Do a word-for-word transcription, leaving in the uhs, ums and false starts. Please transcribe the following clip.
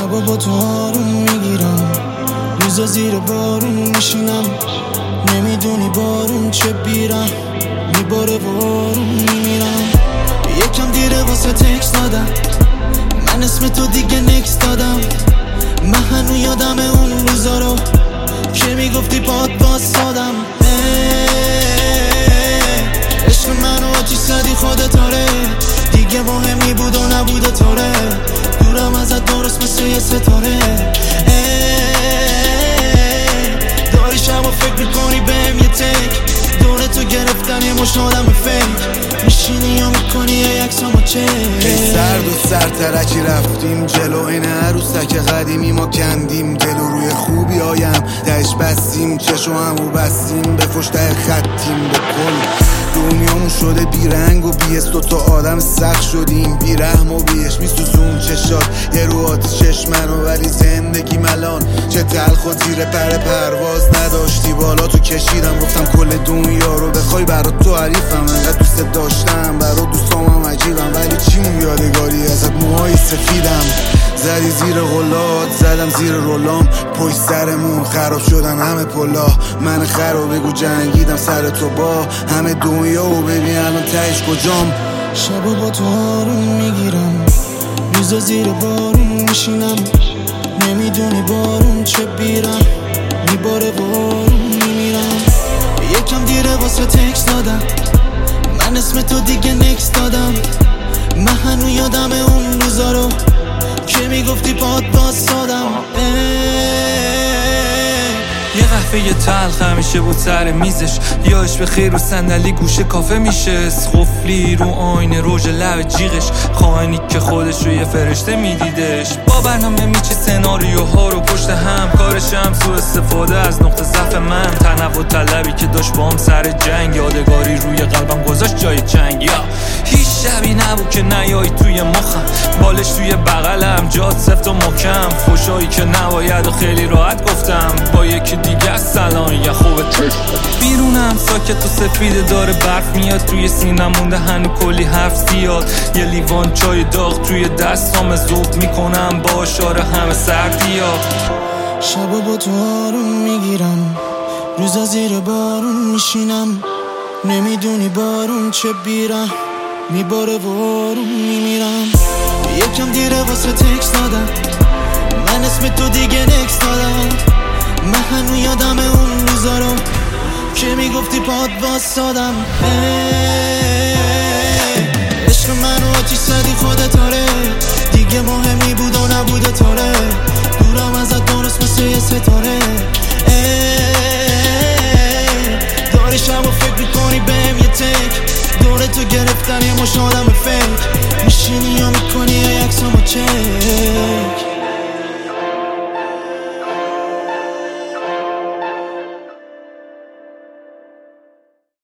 شبا با تو آروم میگیرم، روزا زیر بارون میشینم، نمیدونی بارون چه بیرم میباره و آروم میمیرم. یکم دیره واسه تکس دادم، من اسم تو دیگه نکس دادم. من هنو یادم اون روزا رو که میگفتی پاد باز سادم. عشق منو آتیش زدی خودت آره، دیگه مهمی بود و نبوده تاره، دورم ازت درست مثل یه ستاره. داری شب و فکر میکنی بهم یه تک، دور تو گرفتن یه مش آدم فیک، میشینی یا میکنی یه عکسامو چک. سرد و سرترکی رفتیم جلو، این عروسک قدیمی ما کندیم دل و روی خوبی هایم دهش بستیم، چشو همو بستیم به فش ده خطیم. به کل دنیامون شده بیرنگ و بیست، دوتا آدم سخت شدیم بیرحم و بیش میسوزون چشات یه رو آتیش چشمنو، ولی زندگی ملان چه تلخ و زیر پر پرواز نداشتی بالا تو کشیدم. گفتم کل دنیا رو بخوای برات تو حریفم، انقدر دوست داشتم برات دوستامم عجیبم، ولی چیمون یادگاری ازت موهای سفیدم. زدی زیر غلات زدم زیر رولام، پشت سرمون خراب شدن همه پلا، من خراب بگو جنگیدم سر تو با همه دنیا و ببین الان تهش کجام. شبا با تو آروم میگیرم، روزا زیر بارون میشینم، نمیدونی بارون چه بیرم میباره و آروم میمیرم. یکم دیره واسه تکس دادم، من اسم تو دیگه نکس دادم. من هنو یادم اون روزا رو که میگفتی پاد باز سادم. یه قهوه تلخ همیشه بود سر میزش، یاش به خیر و صندلی گوشه کافه میشه، خفلی رو آینه روژ لب جیغش، خائنی که خودش رو یه فرشته میدیدش، با برنامه میچه سناریوها رو پشت هم، کارش هم سو استفاده از نقطه ضعف من، تنوع طلبی که داشت با هم سر جنگ، یادگاری روی قلبم گذاشت جای چنگ. یا هیچ شبی نبود که نیایی توی مخم، بالش توی بغلم جات سفت و محکم، فوشایی که نباید و خیلی راحت گفتم با یکی دیگه سلام یا خوبه. بیرونم ساکت و سفیده داره برف میاد توی سینم، مونده هنو کلی حرف زیاد، یه لیوان چای داغ توی دستام ذوب میکنم با اشاره همه سردی ها. شبا با تو آروم میگیرم، روزا زیر بارون میشینم، نمیدونی بارون چه بیرم میباره و آروم میمیرم. یکم دیره واسه تکس دادم، من اسم تو دیگه نکس دادم. من هنو یادم اون روزا رو که میگفتی پاد باز سادم. عشق منو آتیش زدی خودت آره، دیگه مهمی بود و نبوده تاره، دورم ازت درست مثل یه ستاره. داری شب و فکر میکنی بهم یه تک، دور تو گرفتن یه مش آدم فیک،